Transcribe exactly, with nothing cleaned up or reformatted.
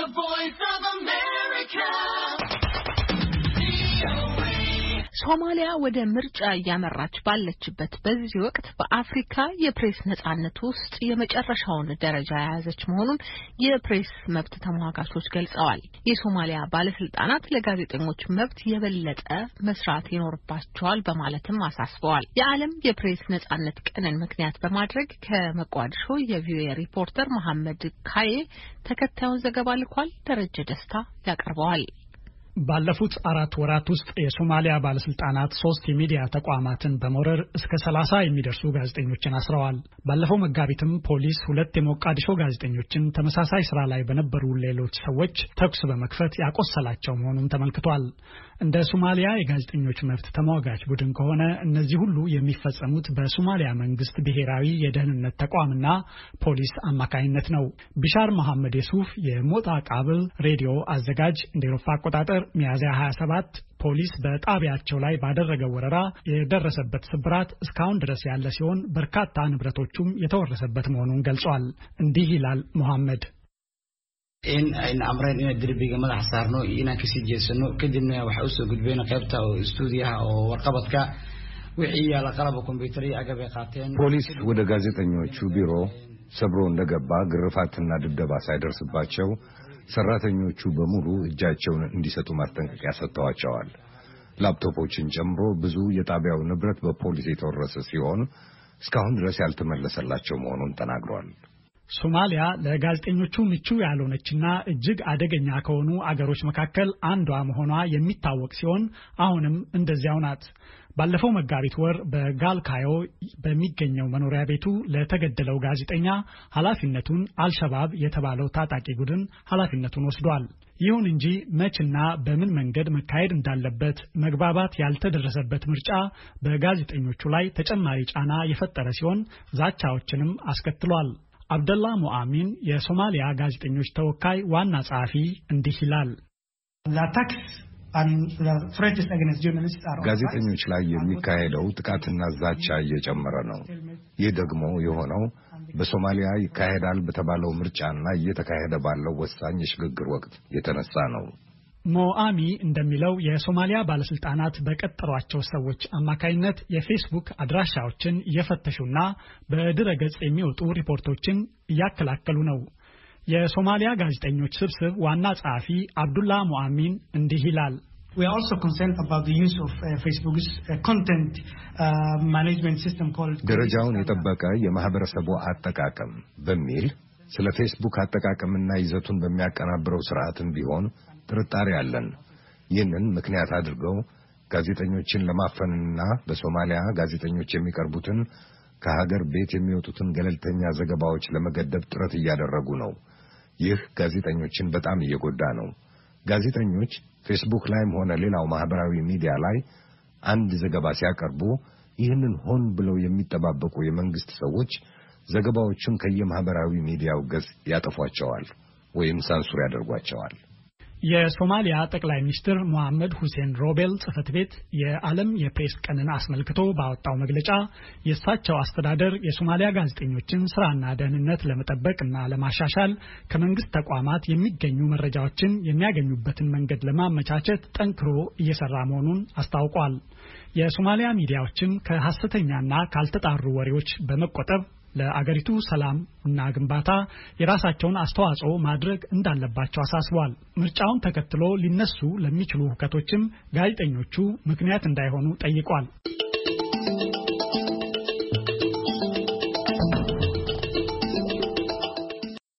The Voice of America. ሶማሊያ ወደ ምርጫ ያመራች ባለችበት በዚህ ወቅት በአፍሪካ የፕሬስ ነጻነት ውስጥ የመጨረሻውን ደረጃ የያዘች መሆኑን የፕሬስ መብት ተሟጋቾች ገልጸዋል። የሶማሊያ ባለስልጣናት ለጋዜጠኞች መብት የበለጠ መስራት ይኖርባቸዋል በማለትም አሳስበዋል። የዓለም የፕሬስ ነጻነት ቀንን ምክንያት በማድረግ ከመቋዲሾ የቪኦኤ ሪፖርተር መሐመድ ካዬ ተከታዩን ዘገባ ልኳል። ደረጀ ደስታ ያቀርበዋል። ባለፉት አራት ወራት ውስጥ የሶማሊያ ባለስልጣናት ሶስት የሚዲያ ተቋማትን በመውረር እስከ ሰላሳ የሚደርሱ ጋዜጠኞችን አስረዋል። ባለፈው መጋቢትም ፖሊስ ሁለት የሞቃዲሾ ጋዜጠኞችን ተመሳሳይ ስራ ላይ በነበሩ ሌሎች ሰዎች ተኩስ በመክፈት ያቆሰላቸው መሆኑን ተመልክቷል። እንደ ሶማሊያ የጋዜጠኞች መብት ተሟጋች ቡድን ከሆነ እነዚህ ሁሉ የሚፈጸሙት በሶማሊያ መንግስት ብሔራዊ የደህንነት ተቋምና ፖሊስ አማካይነት ነው። ቢሻር መሐመድ የሱፍ የሞጣ ቃብል ሬዲዮ አዘጋጅ እንደ አውሮፓ አቆጣጠር ሚያዝያ ሃያ ሰባት ፖሊስ በጣቢያቸው ላይ ባደረገው ወረራ የደረሰበት ስብራት እስካሁን ድረስ ያለ ሲሆን በርካታ ንብረቶቹም የተወረሰበት መሆኑን ገልጿል። እንዲህ ይላል መሐመድ in in amreen in dirbiga madax saarno inaan ka sii jeesano kadibna waxa uu soo gudbeyna qaybta stuudiyaha oo warqabadka wixii yaala qalab kombiyuutar iyo agab ay qaateen ፖሊስ ወደ ጋዜጠኞቹ ቢሮ ሰብሮ እንደገባ ግርፋትና ድብደባ ሳይደርስባቸው ሰራተኞቹ በሙሉ እጃቸውን እንዲሰጡ ማስጠንቀቂያ ሰጥተዋቸዋል። ላፕቶፖችን ጨምሮ ብዙ የጣቢያው ንብረት በፖሊስ የተወረሰ ሲሆን እስካሁን ድረስ ያልተመለሰላቸው መሆኑን ተናግሯል። ሶማሊያ ለጋዜጠኞቹ ምቹ ያልሆነችና እጅግ አደገኛ ከሆኑ አገሮች መካከል አንዷ መሆኗ የሚታወቅ ሲሆን አሁንም እንደዚያው ናት። ባለፈው መጋቢት ወር በጋልካዮ በሚገኘው መኖሪያ ቤቱ ለተገደለው ጋዜጠኛ ኃላፊነቱን አልሸባብ የተባለው ታጣቂ ቡድን ኃላፊነቱን ወስዷል። ይሁን እንጂ መችና በምን መንገድ መካሄድ እንዳለበት መግባባት ያልተደረሰበት ምርጫ በጋዜጠኞቹ ላይ ተጨማሪ ጫና የፈጠረ ሲሆን ዛቻዎችንም አስከትሏል። አብደላ ሙአሚን የሶማሊያ ጋዜጠኞች ተወካይ ዋና ጸሐፊ እንዲህ ይላል። ጋዜጠኞች ላይ የሚካሄደው ጥቃትና ዛቻ እየጨመረ ነው። ይህ ደግሞ የሆነው በሶማሊያ ይካሄዳል በተባለው ምርጫና እየተካሄደ ባለው ወሳኝ የሽግግር ወቅት የተነሳ ነው። ሞአሚ እንደሚለው የሶማሊያ ባለስልጣናት በቀጠሯቸው ሰዎች አማካይነት የፌስቡክ አድራሻዎችን እየፈተሹና በድረገጽ የሚወጡ ሪፖርቶችን እያከላከሉ ነው። የሶማሊያ ጋዜጠኞች ስብስብ ዋና ጸሐፊ አብዱላ ሙአሚን እንዲህ ይላል። We are also concerned about the use of uh, Facebook's uh, content uh, management system called ደረጃውን የጠበቀ የማህበረሰቡ አጠቃቀም በሚል ስለ ፌስቡክ አጠቃቀምና ይዘቱን በሚያቀናብረው ስርዓትም ቢሆን ጥርጣሬ አለን። ይህንን ምክንያት አድርገው ጋዜጠኞችን ለማፈንና በሶማሊያ ጋዜጠኞች የሚቀርቡትን ከሀገር ቤት የሚወጡትን ገለልተኛ ዘገባዎች ለመገደብ ጥረት እያደረጉ ነው። ይህ ጋዜጠኞችን በጣም እየጎዳ ነው። ጋዜጠኞች ፌስቡክ ላይም ሆነ ሌላው ማህበራዊ ሚዲያ ላይ አንድ ዘገባ ሲያቀርቡ ይህንን ሆን ብለው የሚጠባበቁ የመንግስት ሰዎች ዘገባዎቹን ከየማህበራዊ ሚዲያው ገጽ ያጠፏቸዋል ወይም ሳንሱር ያደርጓቸዋል። የሶማሊያ ጠቅላይ ሚኒስትር መሐመድ ሁሴን ሮቤል ጽፈት ቤት የዓለም የፕሬስ ቀንን አስመልክቶ ባወጣው መግለጫ የእሳቸው አስተዳደር የሶማሊያ ጋዜጠኞችን ስራና ደህንነት ለመጠበቅና ለማሻሻል ከመንግስት ተቋማት የሚገኙ መረጃዎችን የሚያገኙበትን መንገድ ለማመቻቸት ጠንክሮ እየሰራ መሆኑን አስታውቋል። የሶማሊያ ሚዲያዎችም ከሐሰተኛና ካልተጣሩ ወሬዎች በመቆጠብ ለአገሪቱ ሰላም እና ግንባታ የራሳቸውን አስተዋጽኦ ማድረግ እንዳለባቸው አሳስቧል። ምርጫውን ተከትሎ ሊነሱ ለሚችሉ ሁከቶችም ጋዜጠኞቹ ምክንያት እንዳይሆኑ ጠይቋል።